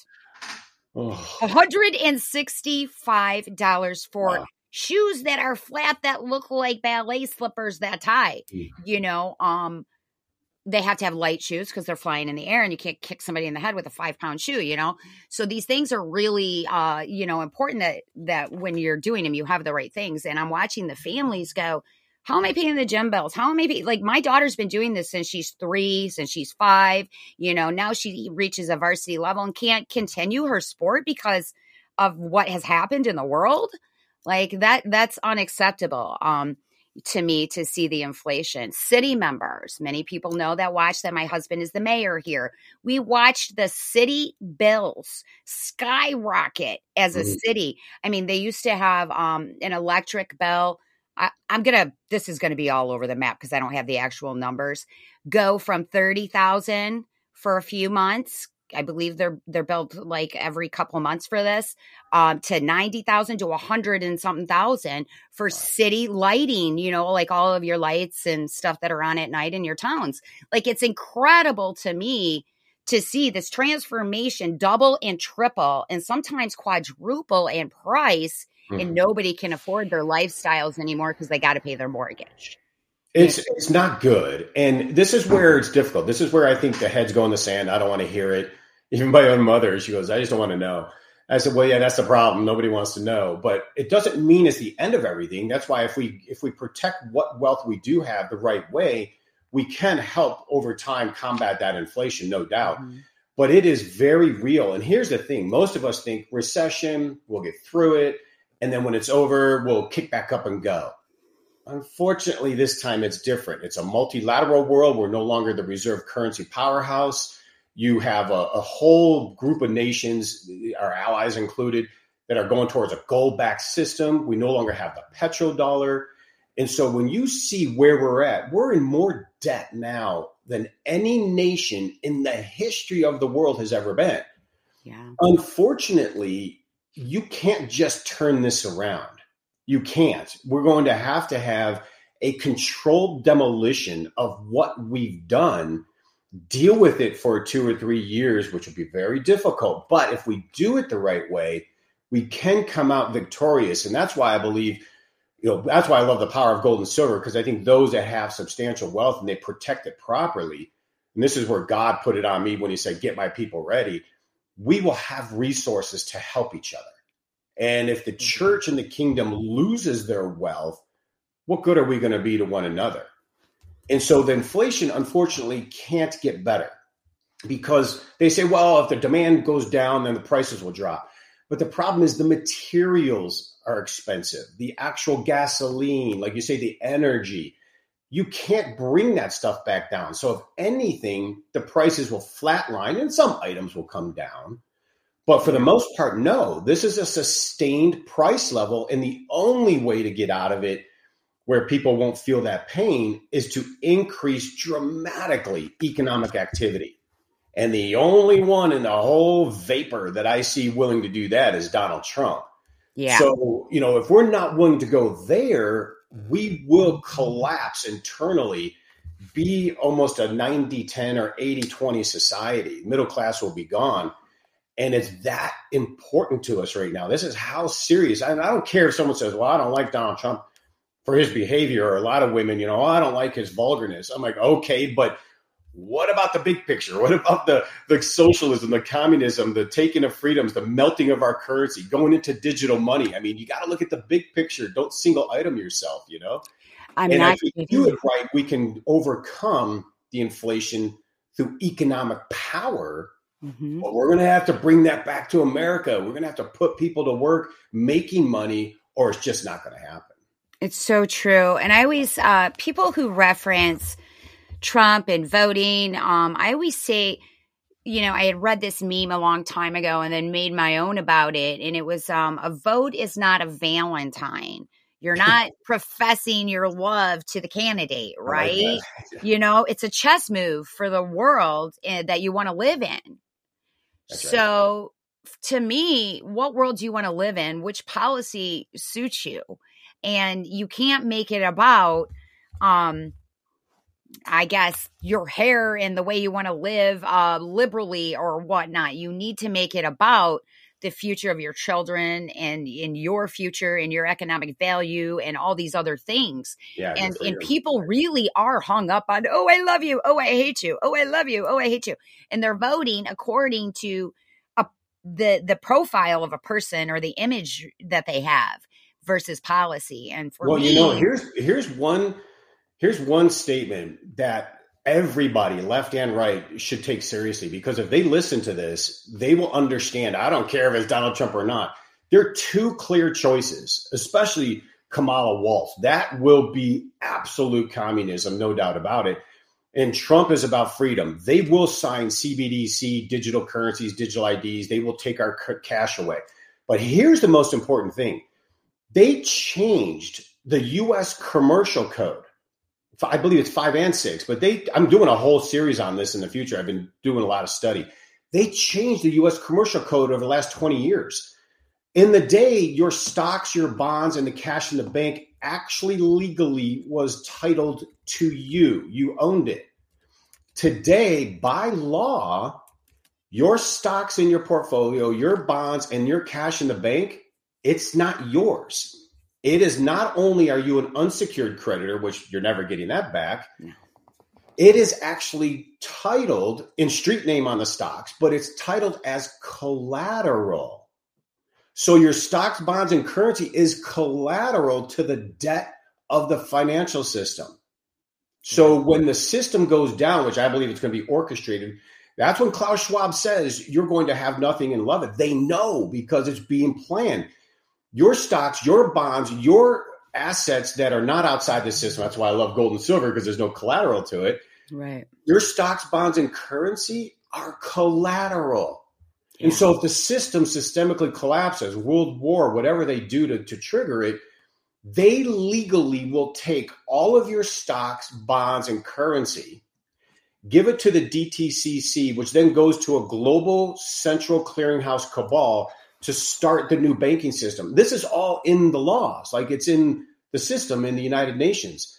Oh. one hundred sixty-five dollars for wow. shoes that are flat, that look like ballet slippers that high. Mm. You know, um, they have to have light shoes because they're flying in the air and you can't kick somebody in the head with a five pound shoe, you know? So these things are really, uh, you know, important that, that when you're doing them, you have the right things. And I'm watching the families go, how am I paying the gym bills? How am I paying? Like, my daughter's been doing this since she's three, since she's five, you know, now she reaches a varsity level and can't continue her sport because of what has happened in the world. Like that, that's unacceptable um, to me to see the inflation. City members, many people know that watch that. My husband is the mayor here. We watched the city bills skyrocket as a mm-hmm. city. I mean, they used to have um, an electric bill. I, I'm going to, this is going to be all over the map because I don't have the actual numbers, go from thirty thousand for a few months. I believe they're, they're billed like every couple of months for this, um, to ninety thousand to a hundred and something thousand for city lighting, you know, like all of your lights and stuff that are on at night in your towns. Like, it's incredible to me to see this transformation double and triple and sometimes quadruple in price. Mm-hmm. And nobody can afford their lifestyles anymore because they got to pay their mortgage. It's it's not good. And this is where it's difficult. This is where I think the heads go in the sand. I don't want to hear it. Even my own mother, she goes, I just don't want to know. I said, well, yeah, that's the problem. Nobody wants to know. But it doesn't mean it's the end of everything. That's why if we if we protect what wealth we do have the right way, we can help over time combat that inflation, no doubt. Mm-hmm. But it is very real. And here's the thing. Most of us think recession, we'll get through it. And then when it's over, we'll kick back up and go. Unfortunately, this time it's different. It's a multilateral world. We're no longer the reserve currency powerhouse. You have a, a whole group of nations, our allies included, that are going towards a gold-backed system. We no longer have the petrodollar. And so when you see where we're at, we're in more debt now than any nation in the history of the world has ever been. Yeah. Unfortunately, you can't just turn this around. You can't. We're going to have to have a controlled demolition of what we've done, deal with it for two or three years, which will be very difficult. But if we do it the right way, we can come out victorious. And that's why I believe, you know, that's why I love the power of gold and silver, because I think those that have substantial wealth and they protect it properly, and this is where God put it on me when he said, get my people ready, we will have resources to help each other. And if the church and the kingdom loses their wealth, what good are we going to be to one another? And so the inflation, unfortunately, can't get better because they say, well, if the demand goes down, then the prices will drop. But the problem is the materials are expensive. The actual gasoline, like you say, the energy, you can't bring that stuff back down. So if anything, the prices will flatline and some items will come down. But for the most part, no, this is a sustained price level. And the only way to get out of it where people won't feel that pain is to increase dramatically economic activity. And the only one in the whole vapor that I see willing to do that is Donald Trump. Yeah. So, you know, if we're not willing to go there, we will collapse internally, be almost a ninety ten or eighty twenty society. Middle class will be gone. And it's that important to us right now. This is how serious. I, I don't care if someone says, well, I don't like Donald Trump for his behavior, or a lot of women, you know, oh, I don't like his vulgarness. I'm like, okay, but what about the big picture? What about the, the socialism, the communism, the taking of freedoms, the melting of our currency, going into digital money? I mean, you got to look at the big picture. Don't single item yourself, you know? I'm and not if we do it right, we can overcome the inflation through economic power. Mm-hmm. But we're going to have to bring that back to America. We're going to have to put people to work making money, or it's just not going to happen. It's so true. And I always, uh, people who reference Trump and voting, um, I always say, you know, I had read this meme a long time ago and then made my own about it. And it was, um, a vote is not a Valentine. You're not professing your love to the candidate, right? Like yeah. You know, it's a chess move for the world uh, that you want to live in. That's so right. To me, what world do you want to live in? Which policy suits you? And you can't make it about, um, I guess, your hair and the way you want to live uh, liberally or whatnot. You need to make it about the future of your children and in your future and your economic value and all these other things. Yeah, and and people really are hung up on, oh, I love you. Oh, I hate you. Oh, I love you. Oh, I hate you. And they're voting according to a, the the profile of a person or the image that they have versus policy. And for well, me, you know, here's here's one here's one statement that everybody, left and right, should take seriously, because if they listen to this, they will understand. I don't care if it's Donald Trump or not. There are two clear choices, especially Kamala Wolf. That will be absolute communism, no doubt about it. And Trump is about freedom. They will sign C B D C, digital currencies, digital I Ds. They will take our cash away. But here's the most important thing. They changed the U S commercial code. I believe it's five and six, but they, I'm doing a whole series on this in the future. I've been doing a lot of study. They changed the U S commercial code over the last twenty years. In the day, your stocks, your bonds, and the cash in the bank actually legally was titled to you. You owned it. Today, by law, your stocks in your portfolio, your bonds, and your cash in the bank, it's not yours. It is not only are you an unsecured creditor, which you're never getting that back. No. It is actually titled in street name on the stocks, but it's titled as collateral. So your stocks, bonds, and currency is collateral to the debt of the financial system. So when the system goes down, which I believe it's going to be orchestrated, that's when Klaus Schwab says you're going to have nothing and love it. They know because it's being planned. Your stocks, your bonds, your assets that are not outside the system. That's why I love gold and silver, because there's no collateral to it. Right. Your stocks, bonds, and currency are collateral. Yeah. And so if the system systemically collapses, world war, whatever they do to, to trigger it, they legally will take all of your stocks, bonds, and currency, give it to the D T C C, which then goes to a global central clearinghouse cabal to start the new banking system. This is all in the laws, like it's in the system in the United Nations.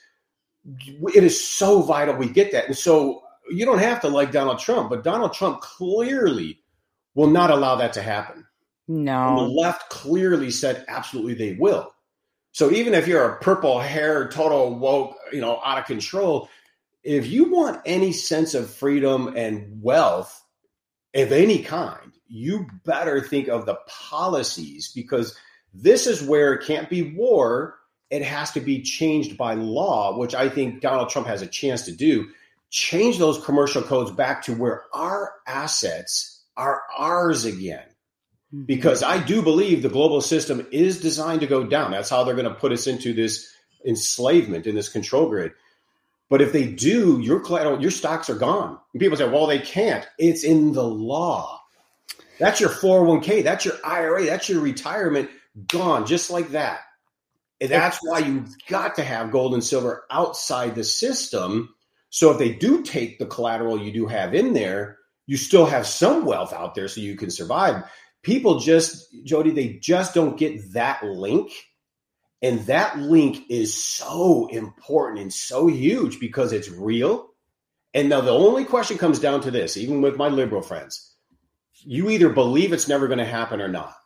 It is so vital we get that. And so you don't have to like Donald Trump, but Donald Trump clearly will not allow that to happen. No. And the left clearly said absolutely they will. So even if you're a purple hair, total woke, you know, out of control, if you want any sense of freedom and wealth of any kind, you better think of the policies, because this is where it can't be war. It has to be changed by law, which I think Donald Trump has a chance to do. Change those commercial codes back to where our assets are ours again. Because I do believe the global system is designed to go down. That's how they're going to put us into this enslavement in this control grid. But if they do, your collateral, your stocks are gone. And people say, well, they can't. It's in the law. That's your four oh one k. That's your I R A. That's your retirement gone, just like that. And that's why you've got to have gold and silver outside the system. So if they do take the collateral you do have in there, you still have some wealth out there so you can survive. People just, Jody, they just don't get that link. And that link is so important and so huge because it's real. And now the only question comes down to this, even with my liberal friends. You either believe it's never going to happen or not.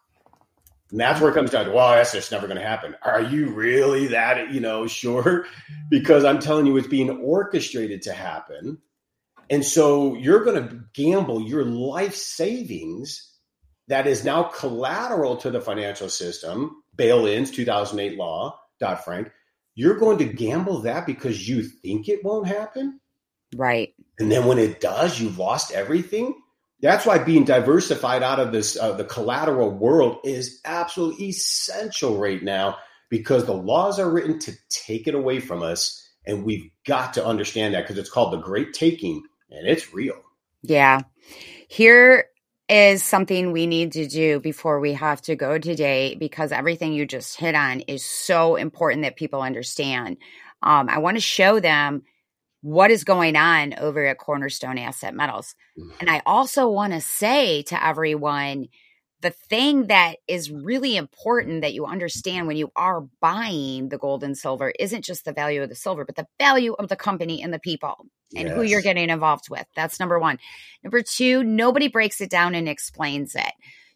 And that's where it comes down to, well, that's just never going to happen. Are you really that, you know, sure? Because I'm telling you, it's being orchestrated to happen. And so you're going to gamble your life savings that is now collateral to the financial system, bail-ins, two thousand eight law, Dodd-Frank. You're going to gamble that because you think it won't happen? Right. And then when it does, you've lost everything? That's why being diversified out of this uh, the collateral world is absolutely essential right now, because the laws are written to take it away from us, and we've got to understand that, because it's called the Great Taking, and it's real. Yeah. Here is something we need to do before we have to go today, because everything you just hit on is so important that people understand. Um, I want to show them what is going on over at Cornerstone Asset Metals. And I also want to say to everyone, the thing that is really important that you understand when you are buying the gold and silver isn't just the value of the silver, but the value of the company and the people and yes. who you're getting involved with. That's number one. Number two, nobody breaks it down and explains it.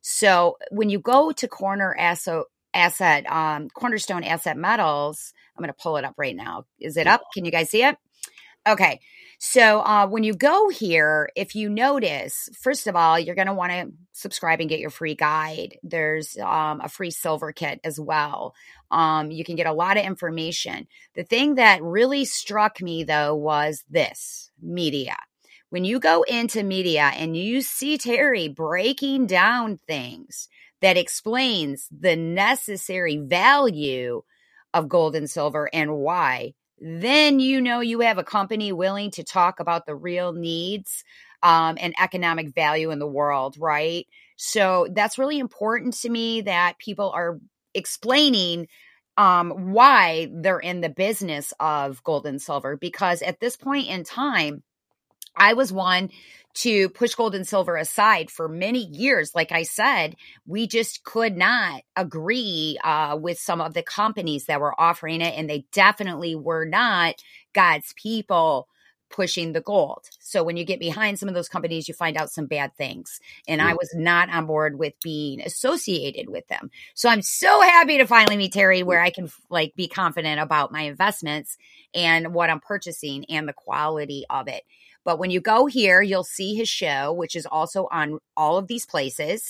So when you go to Corner Asset, asset um, Cornerstone Asset Metals, I'm going to pull it up right now. Is it up? Can you guys see it? Okay. So uh, when you go here, if you notice, first of all, you're going to want to subscribe and get your free guide. There's um, a free silver kit as well. Um, you can get a lot of information. The thing that really struck me, though, was this media. When you go into media and you see Terry breaking down things that explains the necessary value of gold and silver and why, then you know you have a company willing to talk about the real needs um, and economic value in the world, right? So that's really important to me, that people are explaining um, why they're in the business of gold and silver, because at this point in time, I was one to push gold and silver aside for many years. Like I said, we just could not agree uh, with some of the companies that were offering it, and they definitely were not God's people pushing the gold. So when you get behind some of those companies, you find out some bad things. And I was not on board with being associated with them. So I'm so happy to finally meet Terry, where I can like be confident about my investments and what I'm purchasing and the quality of it. But when you go here, you'll see his show, which is also on all of these places.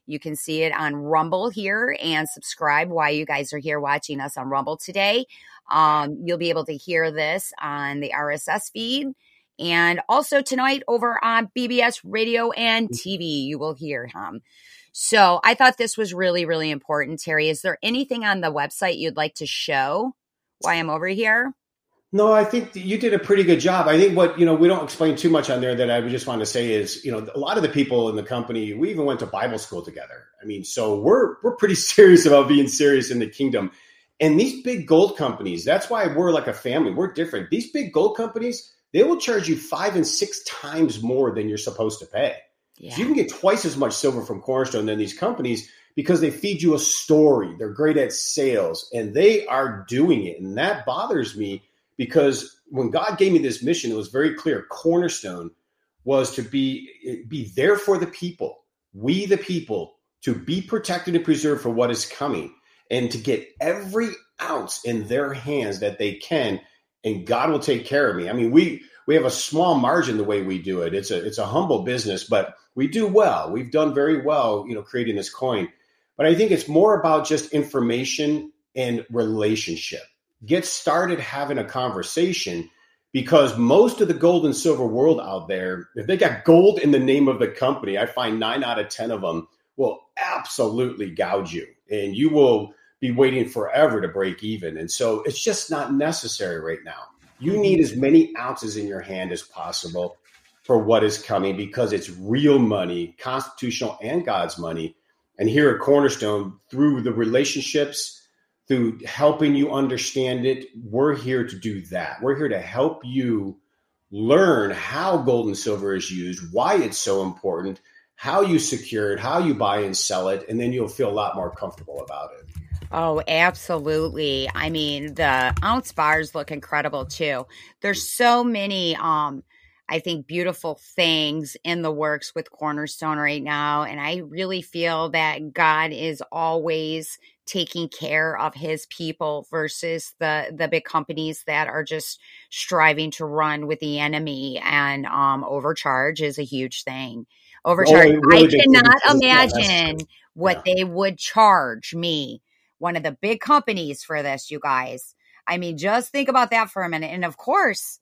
You can see it on Rumble here and subscribe while you guys are here watching us on Rumble today. Um, you'll be able to hear this on the R S S feed. And also tonight over on B B S Radio and T V, you will hear him. So I thought this was really, really important. Terry, is there anything on the website you'd like to show while I'm over here? No, I think you did a pretty good job. I think what, you know, we don't explain too much on there that I would just want to say is, you know, a lot of the people in the company, we even went to Bible school together. I mean, so we're, we're pretty serious about being serious in the kingdom. And these big gold companies, that's why we're like a family. We're different. These big gold companies, they will charge you five and six times more than you're supposed to pay. Yeah. So you can get twice as much silver from Cornerstone than these companies because they feed you a story. They're great at sales and they are doing it. And that bothers me. Because when God gave me this mission, it was very clear. Cornerstone was to be, be there for the people, we the people, to be protected and preserved for what is coming, and to get every ounce in their hands that they can, and God will take care of me. I mean, we we have a small margin the way we do it. It's a it's a humble business, but we do well. We've done very well, you know, creating this coin. But I think it's more about just information and relationship. Get started having a conversation, because most of the gold and silver world out there, if they got gold in the name of the company, I find nine out of ten of them will absolutely gouge you, and you will be waiting forever to break even. And so it's just not necessary right now. You need as many ounces in your hand as possible for what is coming, because it's real money, constitutional and God's money. And here at Cornerstone, through the relationships, through helping you understand it, we're here to do that. We're here to help you learn how gold and silver is used, why it's so important, how you secure it, how you buy and sell it, and then you'll feel a lot more comfortable about it. Oh, absolutely. I mean, the ounce bars look incredible too. There's so many, um, I think, beautiful things in the works with Cornerstone right now. And I really feel that God is always taking care of his people versus the, the big companies that are just striving to run with the enemy, and um, overcharge is a huge thing. Overcharge. Oh, really I cannot imagine what yeah. they would charge me, one of the big companies, for this, you guys. I mean, just think about that for a minute. And of course,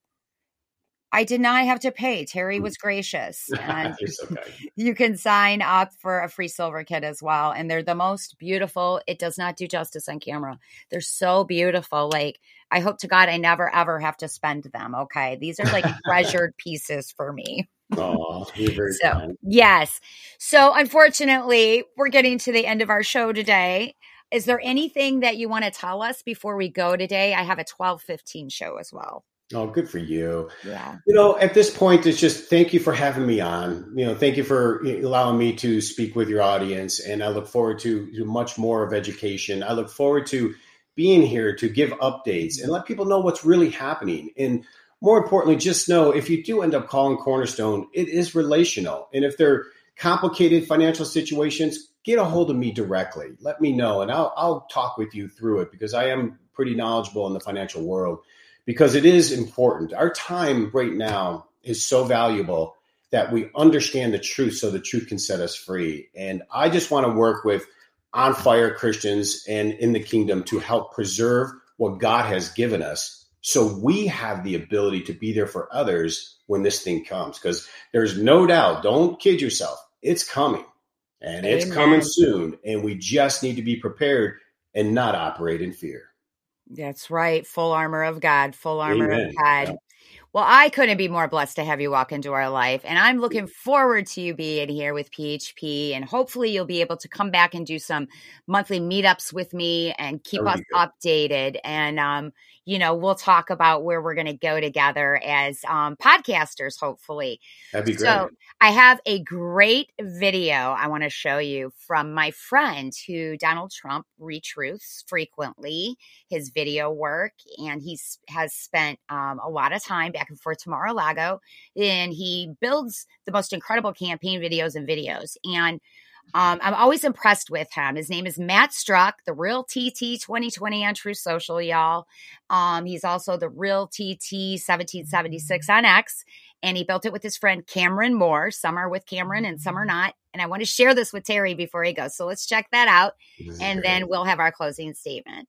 I did not have to pay. Terry was gracious. And okay. You can sign up for a free silver kit as well. And they're the most beautiful. It does not do justice on camera. They're so beautiful. Like, I hope to God I never, ever have to spend them. Okay. These are like treasured pieces for me. Oh, you're very so, kind. Yes. So unfortunately, we're getting to the end of our show today. Is there anything that you want to tell us before we go today? I have a twelve fifteen show as well. Oh, good for you. Yeah. You know, at this point, it's just thank you for having me on. You know, thank you for allowing me to speak with your audience. And I look forward to, to much more of education. I look forward to being here to give updates and let people know what's really happening. And more importantly, just know if you do end up calling Cornerstone, it is relational. And if they're complicated financial situations, get a hold of me directly. Let me know, and I'll, I'll talk with you through it, because I am pretty knowledgeable in the financial world. Because it is important. Our time right now is so valuable that we understand the truth so the truth can set us free. And I just want to work with on fire Christians and in the kingdom to help preserve what God has given us, so we have the ability to be there for others when this thing comes. Because there's no doubt, don't kid yourself, it's coming. And Amen. It's coming soon. And we just need to be prepared and not operate in fear. That's right. Full armor of God, full armor Amen. of God. Yeah. Well, I couldn't be more blessed to have you walk into our life. And I'm looking forward to you being here with P H P. And hopefully you'll be able to come back and do some monthly meetups with me and keep us updated. And, um, you know, we'll talk about where we're going to go together as um, podcasters, hopefully. That'd be great. So I have a great video I want to show you from my friend who Donald Trump retruths frequently, his video work. And he has spent um, a lot of time back and forth to Mar-a-Lago, and he builds the most incredible campaign videos and videos. And um, I'm always impressed with him. His name is Matt Struck, the Real T T twenty twenty on Truth Social, y'all. Um, he's also the Real T T seventeen seventy-six on X, and he built it with his friend Cameron Moore. Some are with Cameron and some are not. And I want to share this with Terry before he goes. So let's check that out. And great. then we'll have our closing statement.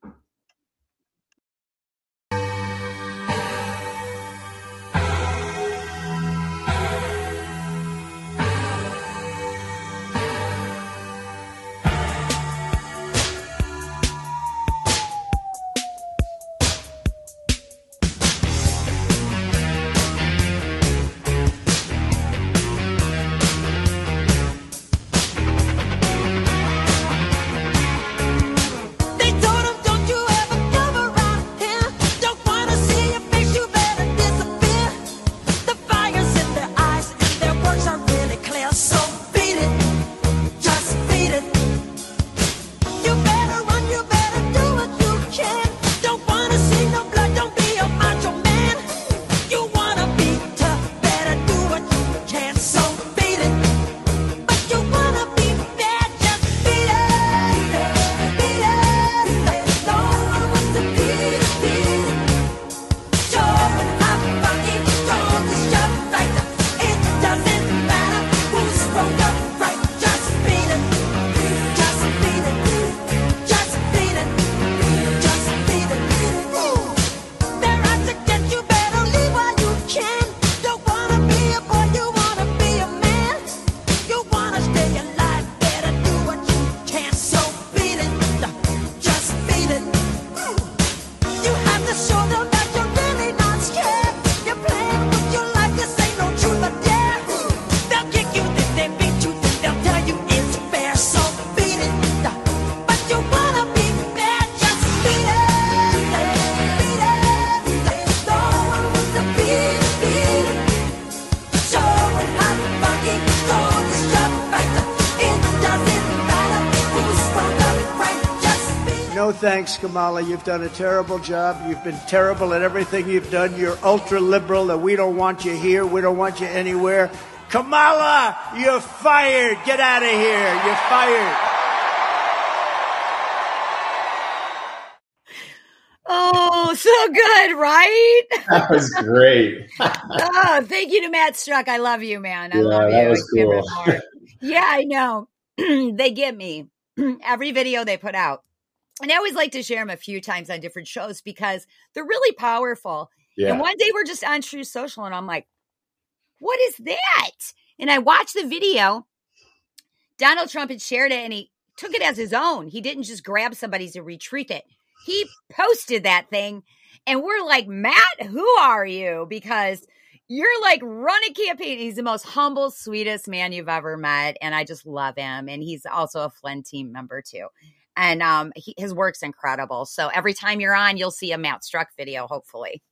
No thanks, Kamala. You've done a terrible job. You've been terrible at everything you've done. You're ultra-liberal, and we don't want you here. We don't want you anywhere. Kamala, you're fired. Get out of here. You're fired. Oh, so good, right? That was great. Oh, thank you to Matt Struck. I love you, man. I Yeah, love that you. was cool. Yeah, I know. They get me. Every video they put out. And I always like to share them a few times on different shows because they're really powerful. Yeah. And one day we're just on Truth Social and I'm like, what is that? And I watched the video. Donald Trump had shared it and he took it as his own. He didn't just grab somebody's and retweet it. He posted that thing. And we're like, Matt, who are you? Because you're like running campaign. He's the most humble, sweetest man you've ever met. And I just love him. And he's also a Flynn team member too. And um, he, his work's incredible. So every time you're on, you'll see a Matt Struck video, hopefully.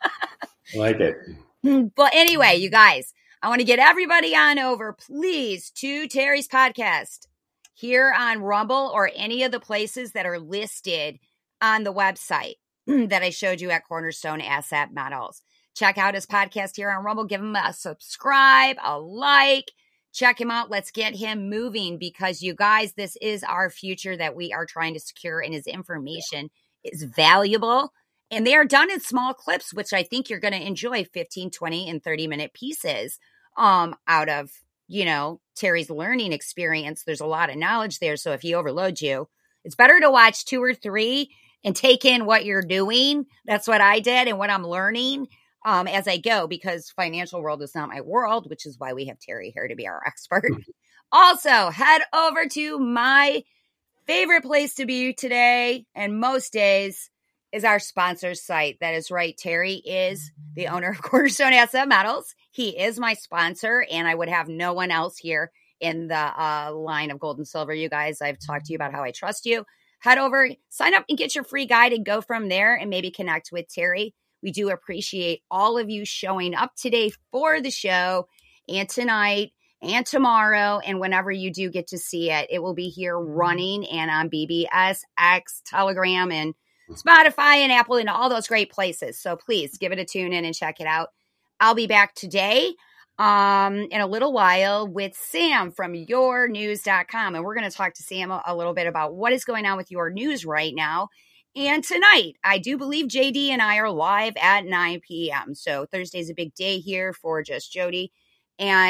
I like it. But anyway, you guys, I want to get everybody on over, please, to Terry's podcast here on Rumble or any of the places that are listed on the website that I showed you at Cornerstone Asset Metals. Check out his podcast here on Rumble. Give him a subscribe, a like. Check him out. Let's get him moving because you guys, this is our future that we are trying to secure and his information is valuable. And they are done in small clips, which I think you're going to enjoy fifteen, twenty, and thirty minute pieces um, out of, you know, Terry's learning experience. There's a lot of knowledge there. So if he overloads you, it's better to watch two or three and take in what you're doing. That's what I did and what I'm learning. Um, as I go, because financial world is not my world, which is why we have Terry here to be our expert. Also, head over to my favorite place to be today and most days is our sponsor site. That is right. Terry is the owner of Cornerstone Asset Metals. He is my sponsor, and I would have no one else here in the uh, line of gold and silver. You guys, I've talked to you about how I trust you. Head over, sign up and get your free guide and go from there and maybe connect with Terry. We do appreciate all of you showing up today for the show and tonight and tomorrow. And whenever you do get to see it, it will be here running and on B B S, X, Telegram, and Spotify and Apple and all those great places. So please give it a tune in and check it out. I'll be back today um, in a little while with Sam from your news dot com. And we're going to talk to Sam a, a little bit about what is going on with your news right now. And tonight, I do believe J D and I are live at nine p.m. So Thursday's a big day here for Just Jody. And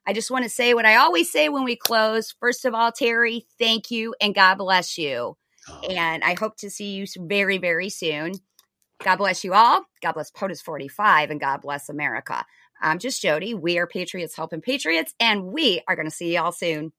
I just want to say what I always say when we close. First of all, Terry, thank you and God bless you. Oh. And I hope to see you very, very soon. God bless you all. God bless POTUS forty-five and God bless America. I'm just Jody. We are Patriots Helping Patriots, and we are going to see y'all soon.